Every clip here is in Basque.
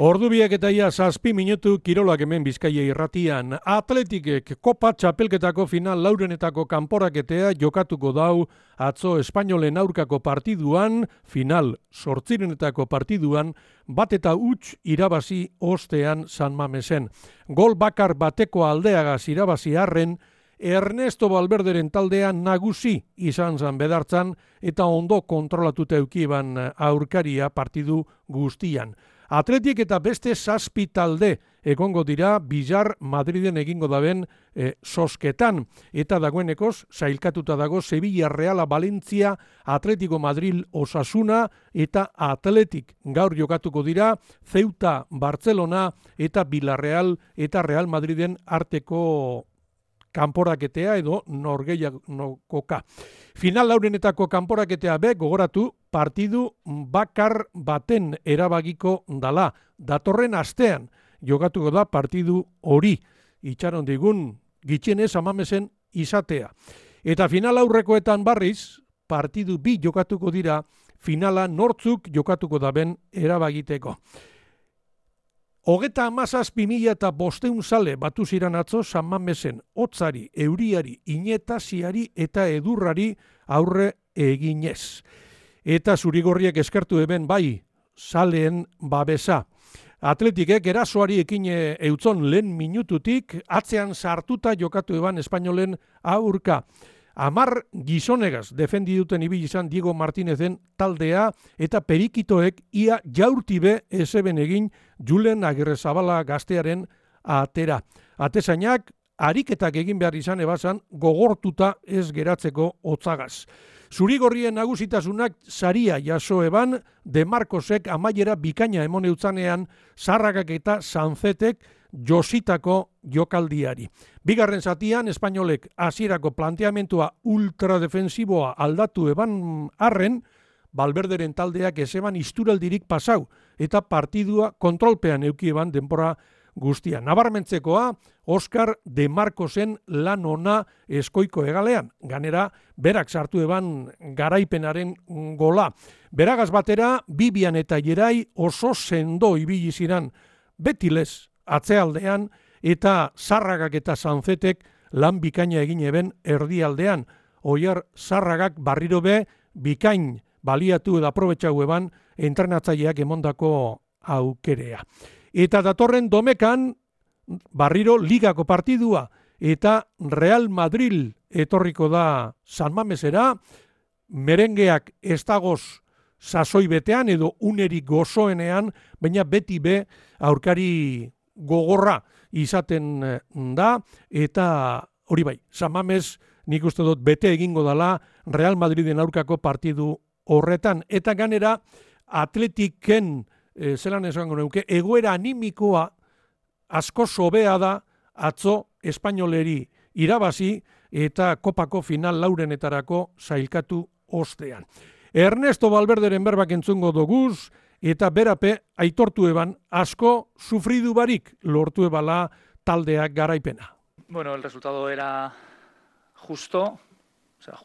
Ordu biak eta ia 7 minutu kirolak hemen Bizkaia irratian. Atletikek Kopa Txapelketako final laurenetako kanporaketea jokatuko dau atzo Espainolen aurkako partiduan, final 8renetako partiduan, bat eta huts irabazi ostean San Mamesen. Gol bakar bateko aldeagaz irabazi arren, Ernesto Valverderen taldean nagusi izan zan bedartzan eta ondo kontrolatuta eukiban aurkaria partidu guztian. Atletik eta beste 7 talde egongo dira Billar Madriden egingo daben sosketan. Eta dagoenekoz, sailkatuta dago Sevilla, Reala, Valencia, Atletico Madrid, Osasuna eta Atletik. Gaur jokatuko dira Ceuta, Barcelona eta Villarreal eta Real Madriden arteko kanporaketea edo norgehiagoka. Final laurenetako kanporaketea gogoratu partidu bakar baten erabagiko dala. Datorren astean jokatuko da partidu hori. Itxaron digun gitxienez Amamesen izatea. Eta final aurrekoetan barriz, partidu 2 jokatuko dira, finala nortzuk jokatuko daben erabagiteko. 37.500 zale batu ziran atzo San Mamesen hotzari, euriari, inetaziari eta edurrari aurre eginez. Eta zurigorriek eskertu eben bai zaleen babesa. Atletikek erasoari ekin eutzon lehen minututik, atzean sartuta jokatu eban Espainolen aurka. 10 gizonegaz defendi duten ibili izan Diego Martínezen taldea eta perikitoek ia jaurtibe ezeben egin Julen Agirrezabala gaztearen atera. Atezainak ariketak egin behar izan ebazan gogortuta ez geratzeko hotzagaz. Zurigorrien nagusitasunak saria jaso eban, De Marcosek amaiera bikaina emone utzanean Zarragak eta Sanzetek jositako jokaldiari. Bigarren zatian, Espainolek hasierako planteamentua ultradefensiboa aldatu eban arren, Valverderen taldeak ezeban isturaldirik pasau eta partidua kontrolpean euki eban denbora guztia. Nabarmentzekoa, Oscar De Marcosen lan ona eskoiko egalean. Ganera, berak sartu eban garaipenaren gola. Beragaz batera, Bibian eta Jerai oso sendo ibili ziran betilez atzealdean eta Zarragak eta Sanzetek lan bikaina egin eben erdialdean. Oier Zarragak barriro be bikain baliatu eta aprobetxau eban entrenatzaileak emondako aukerea. Eta datorren domekan barriro ligako partidua eta Real Madrid etorriko da San Mamesera, merengeak ez dagoz sasoi betean edo uneri gozoenean, baina beti be aurkari gogorra izaten da, eta hori bai, San Mames nik uste dut bete egingo dala Real Madriden aurkako partidu horretan. Eta ganera Atletiken, zelan esango neuke, egoera animikoa asko sobea da atzo Espainoleri irabazi eta kopako final laurenetarako sailkatu ostean. Ernesto Valverderen berbak entzungo doguz, eta berape aitortu eban asko sufridu barik lortu ebala taldeak garaipena. Bueno, el resultado era justo, o sea,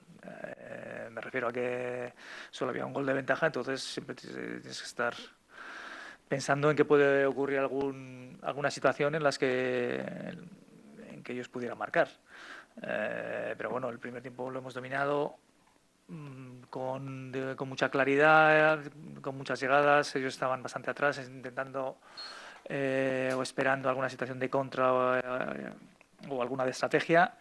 me refiero a que solo había un gol de ventaja, entonces siempre tienes que estar pensando en que puede ocurrir alguna situación en que ellos pudieran marcar. Pero bueno, el primer tiempo lo hemos dominado con mucha claridad, con muchas llegadas. Ellos estaban bastante atrás intentando o esperando alguna situación de contra o alguna de estrategia.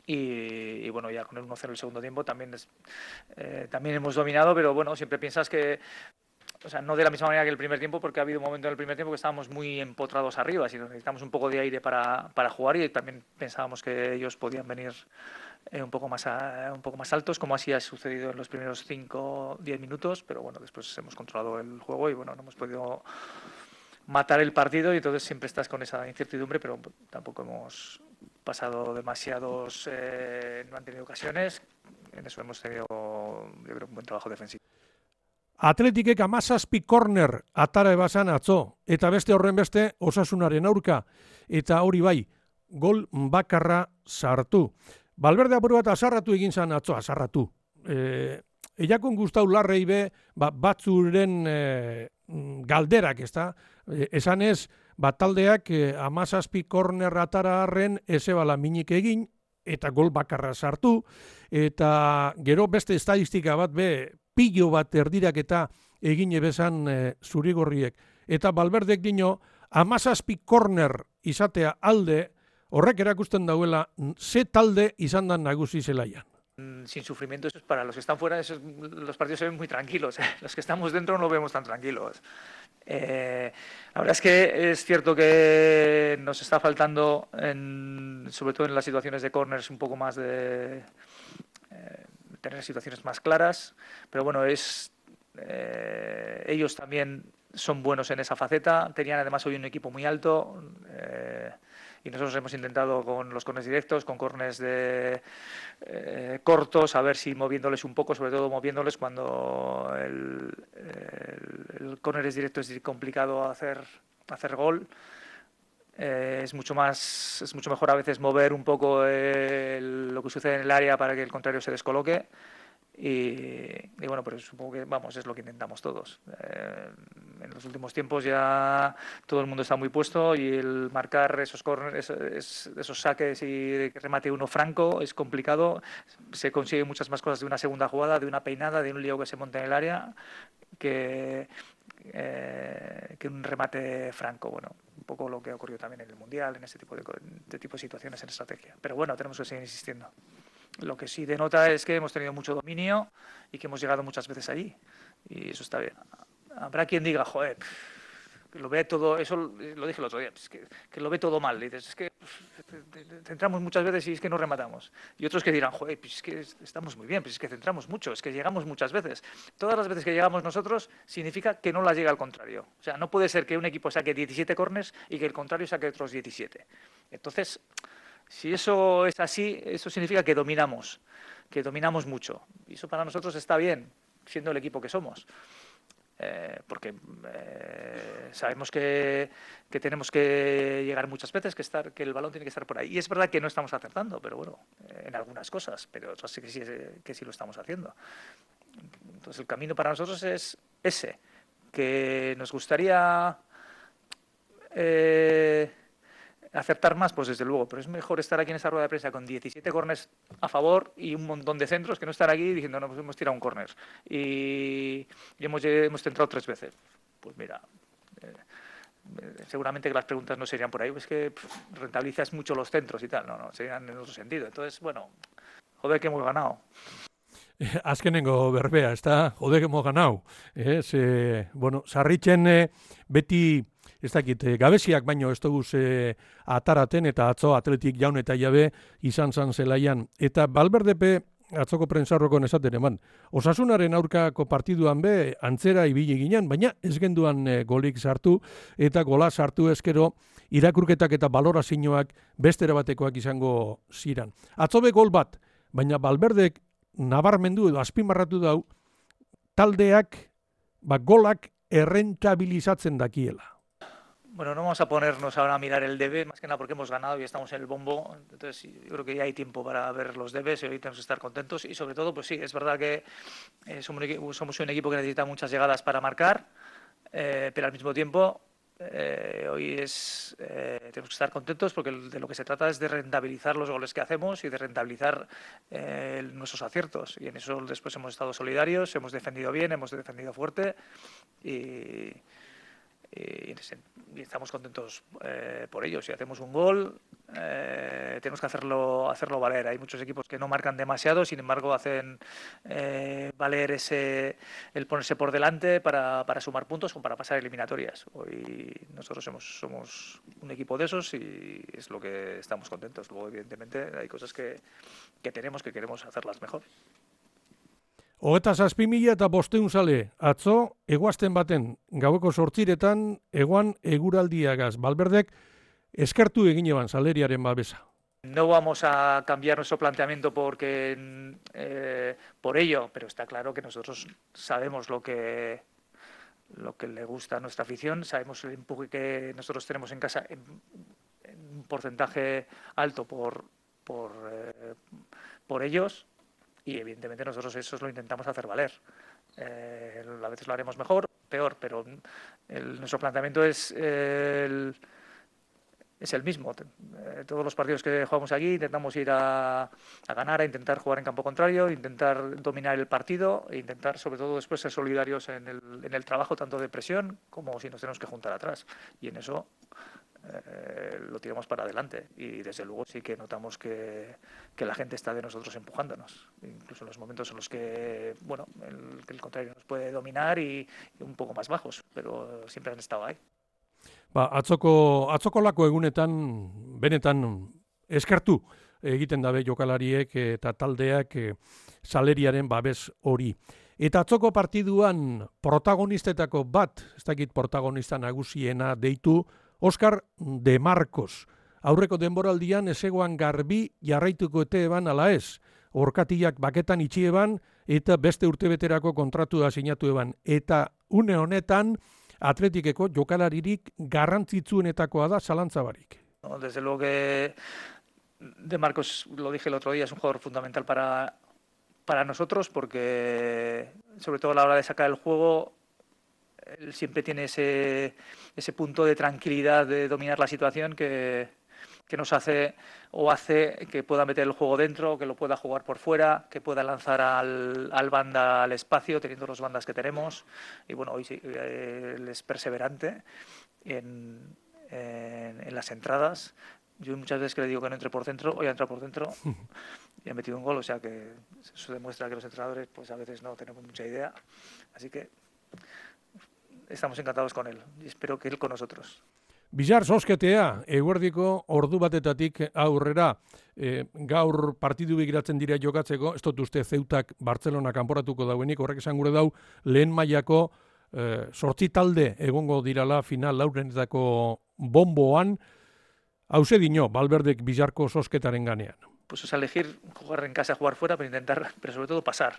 Y bueno, ya con el 1-0 el segundo tiempo también hemos dominado, pero bueno, siempre piensas que, o sea, no de la misma manera que el primer tiempo, porque ha habido un momento en el primer tiempo que estábamos muy empotrados arriba, sino necesitamos un poco de aire para jugar, y también pensábamos que ellos podían venir un poco más altos, como así ha sucedido en los primeros 5 o 10 minutos, pero bueno, después hemos controlado el juego y bueno, no hemos podido matar el partido, y entonces siempre estás con esa incertidumbre, pero tampoco hemos pasado demasiados, no han tenido ocasiones. En eso hemos tenido, yo creo, un buen trabajo defensivo. Atletikek 17 korner atara ebazan atzo, eta beste horren beste Osasunaren aurka, eta hori bai, gol bakarra sartu. Valverde apur bat azarratu egin zan atzo, azarratu. Eiakon gustau larrei be, batzuren galderak, ezta? Esanez, taldeak 17 korner atara arren ezebala minik egin, eta gol bakarra sartu, eta gero beste estadistika bat pilo bat erdirak eta egin ebezan zurigorriek. Eta Valverdek dino, 17 korner izatea alde, horrek erakusten dauela, ze talde izan da nagusi zelaian. Sin sufrimiento, eso es para los que están fuera, los partidos se ven muy tranquilos. Los que estamos dentro no lo vemos tan tranquilos. La verdad es que es cierto que nos está faltando, sobre todo en las situaciones de corners, un poco más de tener situaciones más claras, pero bueno, ellos también son buenos en esa faceta. Tenían además hoy un equipo muy alto. Y nosotros hemos intentado con los corners directos, con corners cortos, a ver si moviéndoles un poco, sobre todo moviéndoles cuando el corner es directo, es complicado hacer gol. Es mucho mejor a veces mover un poco lo que sucede en el área para que el contrario se descoloque. Y bueno, pues supongo que es lo que intentamos todos. En los últimos tiempos ya todo el mundo está muy puesto y el marcar esos corners, esos saques y que remate uno franco es complicado. Se consiguen muchas más cosas de una segunda jugada, de una peinada, de un lío que se monte en el área que un remate franco. Bueno, un poco lo que ocurrió también en el Mundial, en ese tipo de situaciones en estrategia. Pero bueno, tenemos que seguir insistiendo. Lo que sí denota es que hemos tenido mucho dominio y que hemos llegado muchas veces allí. Y eso está bien. Habrá quien diga, joder, que lo ve todo, eso lo dije el otro día, que lo ve todo mal. Dices, es que centramos muchas veces y es que no rematamos. Y otros que dirán, joder, pues es que estamos muy bien, pues es que centramos mucho, es que llegamos muchas veces. Todas las veces que llegamos nosotros significa que no las llega al contrario. O sea, no puede ser que un equipo saque 17 corners y que el contrario saque otros 17. Entonces, si eso es así, eso significa que dominamos mucho. Y eso para nosotros está bien, siendo el equipo que somos. Porque sabemos que tenemos que llegar muchas veces, que el balón tiene que estar por ahí. Y es verdad que no estamos acertando, pero bueno, en algunas cosas, pero otras sí que sí lo estamos haciendo. Entonces el camino para nosotros es ese, que nos gustaría acertar más, pues desde luego, pero es mejor estar aquí en esta rueda de prensa con 17 corners a favor y un montón de centros que no estar aquí diciendo, no, pues hemos tirado un corner y hemos centrado 3 veces. Pues mira, seguramente que las preguntas no serían por ahí, pues que rentabilizas mucho los centros y tal, no, serían en otro sentido. Entonces, bueno, joder que hemos ganado. Azkenengo berbea, ez da, jode hemos ganau. Bueno, sarritzen beti, ez dakit, gabeziak baino ez dugu ataraten, eta atzo atletik jaun eta jabe izan zan zelaian. Eta Valverdepe atzoko prensarroko esaten eman. Osasunaren aurkako partiduan antzera ibili ginen, baina ez genduan golik sartu, eta gola sartu ezkero irakurketak eta balorazioak bestera batekoak izango ziran. Atzobe gol bat, baina Valverdek nabarmendu edo azpimarratu dau, taldeak golak errentabilizatzen dakiela. Bueno, no vamos a ponernos ahora a mirar el debe, más que nada porque hemos ganado y estamos en el bombo. Entonces, yo creo que ya hay tiempo para ver los debes y hoy tenemos que estar contentos. Y sobre todo, pues sí, es verdad que somos un equipo que necesita muchas llegadas para marcar, pero al mismo tiempo, hoy tenemos que estar contentos porque de lo que se trata es de rentabilizar los goles que hacemos y de rentabilizar nuestros aciertos. Y en eso después hemos estado solidarios, hemos defendido bien, hemos defendido fuerte y estamos contentos por ello. Si hacemos un gol, tenemos que hacerlo valer. Hay muchos equipos que no marcan demasiado, sin embargo hacen valer el ponerse por delante para sumar puntos o para pasar eliminatorias. Hoy nosotros somos un equipo de esos y es lo que estamos contentos. Luego, evidentemente, hay cosas que queremos hacerlas mejor. 27.500 zale, atzo, eguazten baten, gaueko 8:00 eguan eguraldiagaz. Valverdek eskertu egin eban saleriaren babesa. No vamos a cambiar nuestro planteamiento por ello, pero está claro que nosotros sabemos lo que le gusta a nuestra afición, sabemos el empuje que nosotros tenemos en casa en un porcentaje alto por ellos. Y evidentemente nosotros eso lo intentamos hacer valer. A veces lo haremos mejor, peor, pero nuestro planteamiento es el mismo. Todos los partidos que jugamos aquí intentamos ir a ganar, a intentar jugar en campo contrario, intentar dominar el partido e intentar, sobre todo, después ser solidarios en el trabajo, tanto de presión como si nos tenemos que juntar atrás. Y en eso lo tiramos para adelante. Y desde luego sí que notamos que la gente está de nosotros empujándonos. Incluso en los momentos en los que, bueno, el contrario nos puede dominar y un poco más bajos, pero siempre han estado ahí. Atzokolako egunetan benetan eskertu egiten dabe jokalariek eta taldeak saleriaren babes hori. Eta atzoko partiduan protagonistetako bat, ez dakit protagonista nagusiena deitu, Oscar de Marcos. Aurreko denboraldian ezegoan garbi jarraituko eban ala ez. Orkatiak baketan itxi eban eta beste urtebeterako kontratua sinatu eban. Eta une honetan Atletikeko jokalaririk garrantzitsuenetakoa da zalantza barik. No, desde luego que De Marcos, lo dije el otro día, es un jugador fundamental para nosotros porque, sobre todo a la hora de sacar el juego, él siempre tiene ese punto de tranquilidad, de dominar la situación que nos hace que pueda meter el juego dentro, que lo pueda jugar por fuera, que pueda lanzar al banda al espacio, teniendo los bandas que tenemos. Y bueno, hoy sí, él es perseverante en las entradas. Yo muchas veces que le digo que no entre por dentro, hoy ha entrado por dentro y ha metido un gol, o sea que eso demuestra que los entrenadores pues a veces no tenemos mucha idea. Así que estamos encantados con él y espero que él con nosotros. Bizar zozketea, eguerdiko ordu batetatik aurrera, gaur partidu begiratzen dira jokatzeko, ez dut uste Zeutak Bartzelona kanporatuko dauenik, horrek esan gure dau, lehen mailako 8 talde egongo dirala final laurenetako bomboan, hauze dino, Valverdek Bizarko zozketaren ganean. Pues es elegir jugar en casa, jugar fuera, pero intentar, pero sobre todo pasar.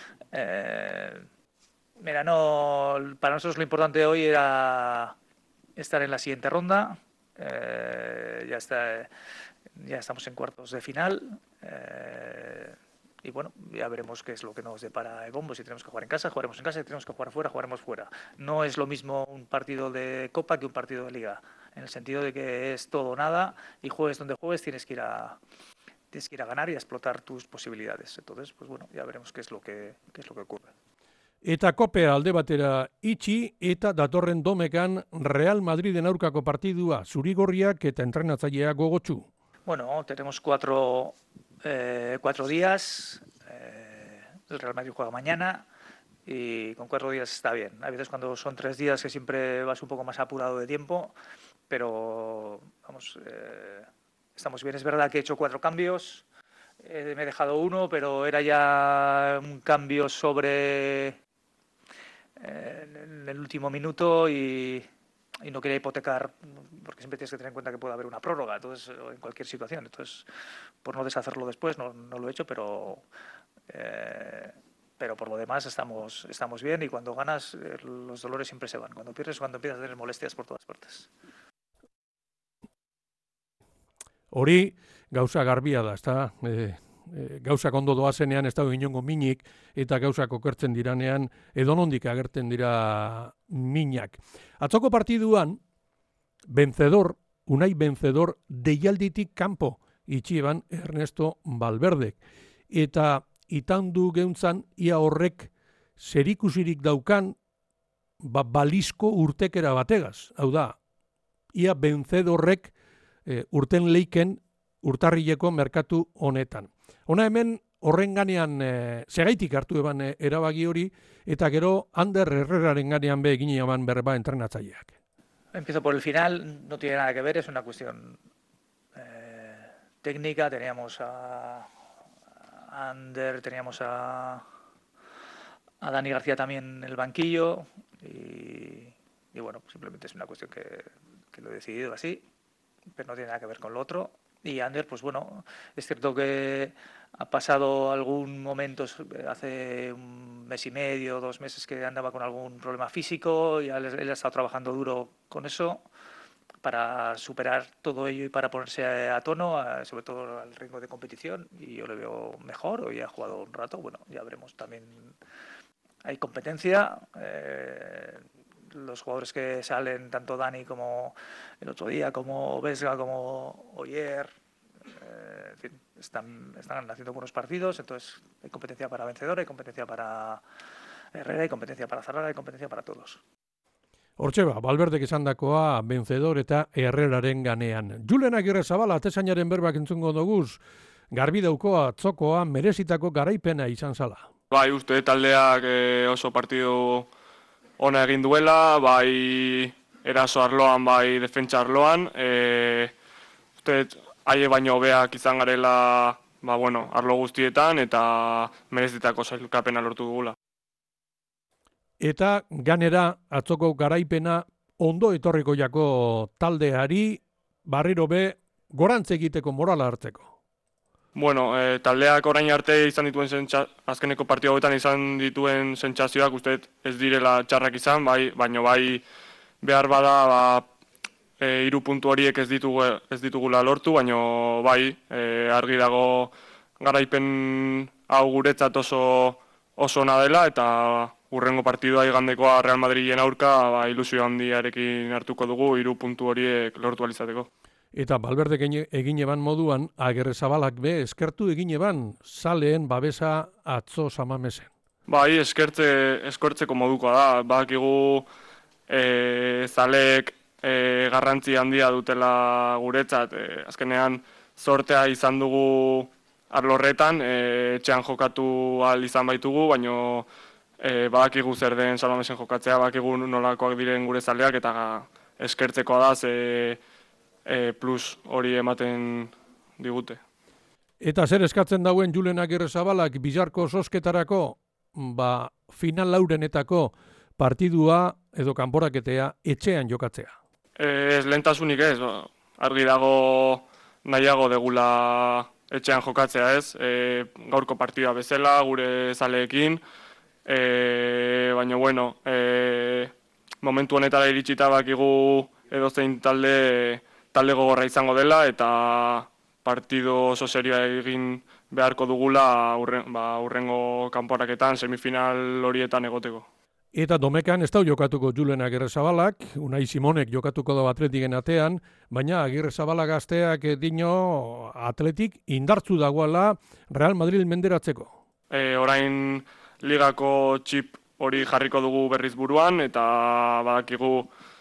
Mira, para nosotros lo importante hoy era estar en la siguiente ronda. Ya estamos en cuartos de final. Y bueno, ya veremos qué es lo que nos depara el bombo. Si tenemos que jugar en casa, jugaremos en casa. Si tenemos que jugar fuera, jugaremos fuera. No es lo mismo un partido de Copa que un partido de Liga. En el sentido de que es todo o nada y juegues donde juegues, tienes que ir a ganar y a explotar tus posibilidades. Entonces, pues bueno, ya veremos qué es lo que ocurre. Eta kopea alde batera itxi eta datorren domekan Real Madriden aurkako partidua zurigorriak eta entrenatzailea gogotsu. Bueno, tenemos cuatro días. El Real Madrid juega mañana y con 4 días está bien. A veces cuando son 3 días que siempre vas un poco más apurado de tiempo, pero vamos, estamos bien. Es verdad que he hecho 4 cambios. Me he dejado uno, pero era ya un cambio en el último minuto y no quería hipotecar, porque siempre tienes que tener en cuenta que puede haber una prórroga, entonces, en cualquier situación. Entonces, por no deshacerlo después, no lo he hecho, pero por lo demás estamos bien y cuando ganas los dolores siempre se van. Cuando pierdes, cuando empiezas a tener molestias por todas partes. Hori gauza garbia da, ezta? Gauzak ondo doazenean ez dago inongo minik eta gauzak okertzen diranean edonondik agertzen dira minak. Atzoko partiduan Unai Vencedor deialditik kanpo itxieban Ernesto Valverdek. Eta itandu geuntzan ia horrek zerikusirik daukan balizko urtekera bategaz. Hau da, ia Vencedorrek urten leiken urtarrileko merkatu honetan. Hona hemen horren ganean segaitik hartu eban erabaki hori eta gero Ander Herreraren ganean egin eban berba entrenatzaileak. Empiezo por el final, no tiene nada que ver, es una cuestión técnica. Teníamos a Ander, teníamos a Dani García también en el banquillo y bueno, simplemente es una cuestión que lo he decidido así, pero no tiene nada que ver con lo otro. Y Ander, pues bueno, es cierto que ha pasado algún momento, hace 1 mes y medio, 2 meses que andaba con algún problema físico y él ha estado trabajando duro con eso para superar todo ello y para ponerse a tono, sobre todo al ritmo de competición, y yo le veo mejor. Hoy ha jugado un rato, bueno, ya veremos también. Hay competencia, los jugadores que salen, tanto Dani como el otro día, como Vesga, como Oyer, en fin, están haciendo buenos partidos, entonces hay competencia para Vencedor, hay competencia para Herrera, hay competencia para Zarraga, hay competencia para todos. Hortxeba, Valverdek esandakoa Vencedor eta Herreraren ganean. Julen Agirrezabala atezainaren berbak entzungo doguz, garbi daukoa atzokoa merezitako garaipena izan zala. Bai, uste taldeak oso partidu ona egin duela, bai eraso arloan, bai defentsa arloan. Uste haie baino hobeak izan garela arlo guztietan eta merezitako sailkapena lortu dugula. Eta ganera atzoko garaipena ondo etorriko jako taldeari barriro be gorantz egiteko morala hartzeko. Taldeak orain arte izan dituen azkeneko partida hauetan izan dituen sentsazioak uste ez direla txarrak izan, baina bai behar bada 3 puntu horiek ez ditugula lortu, baina bai argi dago garaipen hau guretzat oso ona dela eta hurrengo partidua igandekoa Real Madriden aurka ilusio handiarekin hartuko dugu 3 puntu horiek lortu alizateko. Eta Valverdek egin eban moduan, Agirrezabalak be eskertu egin eban zaleen babesa atzo Samamesen. Bai, eskertzeko modukoa da. Badakigu zaleek garrantzi handia dutela guretzat. Azkenean zortea izan dugu arlo horretan, etxean jokatu ahal izan baitugu, baina badakigu zer den Samamesen jokatzea, badakigu nolakoak diren gure zaleak, eta eskertzekoa da plus hori ematen digute. Eta zer eskatzen dauen Julen Agirrezabalak Bizarko sosketarako, final laurenetako partidua edo kanporaketea etxean jokatzea? Ez lehentasunik ez, argi dago nahiago degula etxean jokatzea ez, gaurko partida bezala, gure zaleekin, baina momentu honetara iritsita bakigu edozein talde gogorra izango dela eta partido oso serioa egin beharko dugula hurrengo kanporaketan semifinal horietan egoteko. Eta Domekan ez da jokatuko Julen Agirrezabalak, Unai Simonek jokatuko da Atletiken atean, baina Agirrezabala gazteak dino Atletik indartzu dagoela Real Madrid menderatzeko. Orain ligako txip hori jarriko dugu berriz buruan eta badakigu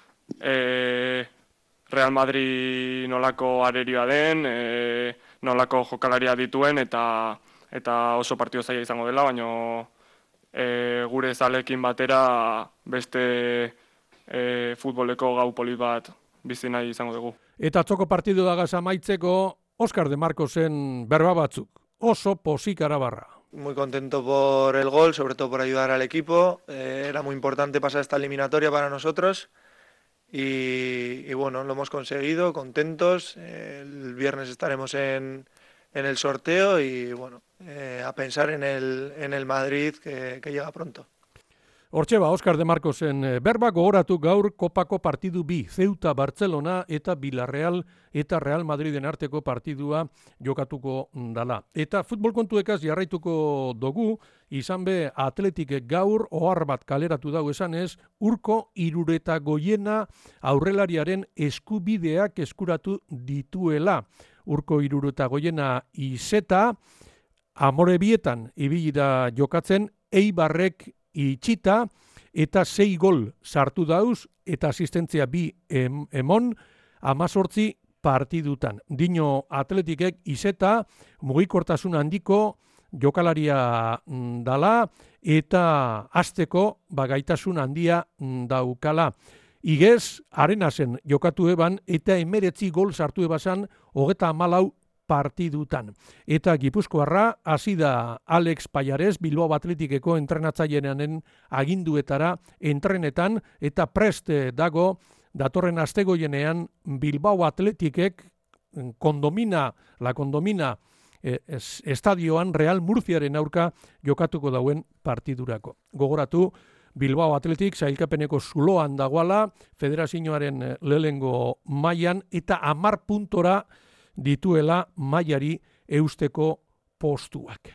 Real Madrid nolako arerioa den, nolako jokalaria dituen eta oso partido zaila izango dela, baina gure zalekin batera beste futboleko gau polit bat bizi nahi izango dugu. Eta atzoko partidu dagaz amaitzeko Óscar de Marcosen berba batzuk. Oso pozik Arabarra. Muy contento por el gol, sobre todo por ayudar al equipo. Era muy importante pasar esta eliminatoria para nosotros. Y bueno, lo hemos conseguido, contentos. El viernes estaremos en el sorteo y bueno, a pensar en el Madrid que llega pronto. Hortxeba, Óscar de Marcosen berba gogoratu gaur kopako partidu bi, Ceuta, Barcelona eta Villarreal eta Real Madriden arteko partidua jokatuko dala. Eta futbol kontuekaz jarraituko dugu, izan be Atletik gaur ohar bat kaleratu dau esanez, Urko Iruretagoiena aurrelariaren eskubideak eskuratu dituela. Urko Iruretagoiena izeta, Amorebietan ibili da jokatzen, Eibarrek itxita eta 6 gol sartu dauz eta asistentzia 2 emon 18 partidutan. Dino Atletikek izeta mugikortasun handiko jokalaria dala eta hasteko gaitasun handia daukala. Igez, Arenasen jokatu eban eta 19 gol sartu ebasan 34 partidutan. Eta Gipuzkoarra hasi da Alex Pallares Bilbao Atletikeko entrenatzaileenaren aginduetara entrenetan eta prest dago datorren astegoienean Bilbao Atletikek la kondomina estadioan Real Murciaren aurka jokatuko dauen partidurako. Gogoratu, Bilbao Atletik sailkapeneko zuloan dagoala, federazioaren lehengo mailan eta 10 puntora dituela mailari eusteko postuak.